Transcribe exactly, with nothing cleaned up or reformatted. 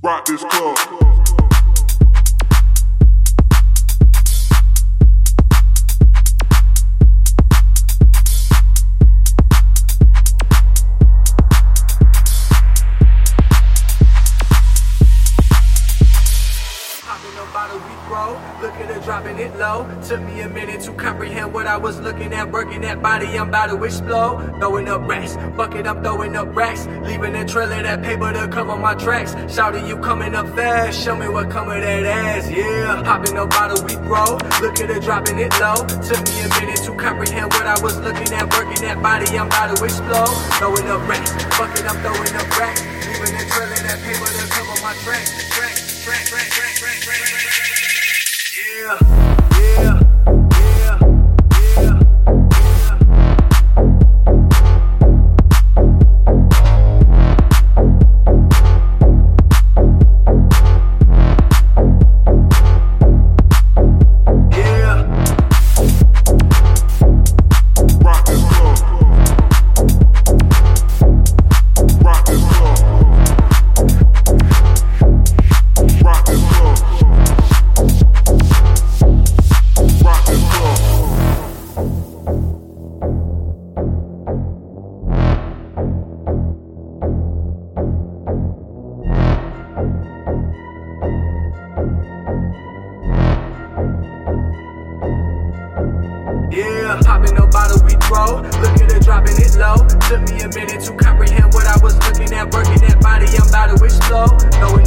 Rock this club. Look at her dropping it low. Took me a minute to comprehend what I was looking at. Working that body, I'm about to explode. Throwing up racks, bucket, I'm throwing up racks. Leaving a trail of that paper to cover my tracks. Shouting, you coming up fast, show me what come of that ass, yeah. Popping up bottle, we grow. Look at her dropping it low. Took me a minute to comprehend what I was looking at. Working that body, I'm about to explode. Throwing up racks, bucket, I'm throwing up racks. Leaving a trail of that paper to cover my tracks. Tracks, tracks, tracks, tracks, tracks, tracks, tracks. Yeah, yeah, yeah, yeah, yeah. Yeah. Rock this club. Rock this club. Rock this club. Yeah, popping a bottle, we throw. Look at her dropping it low. Took me a minute to comprehend what I was looking at. Working that body, I'm about to explode. Throwing